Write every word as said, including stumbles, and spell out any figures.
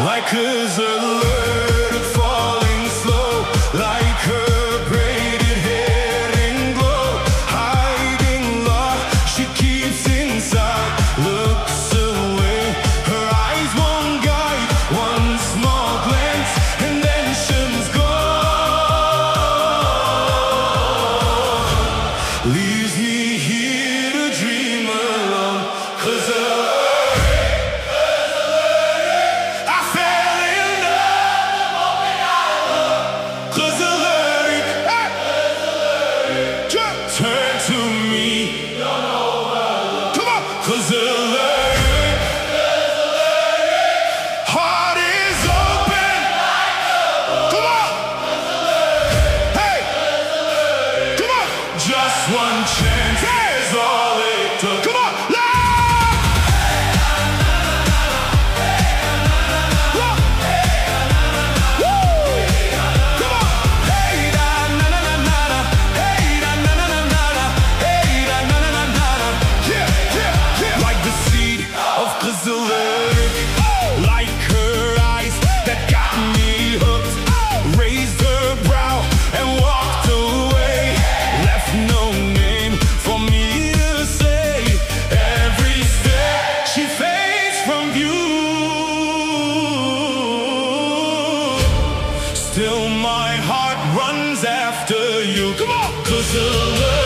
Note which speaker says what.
Speaker 1: Like his alert falling slow, like her braided hair in glow, hiding love she keeps inside, looks away, her eyes won't guide, one small glance and then she's gone, leaves me here to dream alone, 'cause of turn to me. Come on, 'cause alert, heart is open. Come on, hey, come on, just one chance is all it took. Come on, like her eyes that got me hooked, raised her brow and walked away, left no name for me to say, every step she fades from view, still my heart runs after you. Come on, 'cause of love.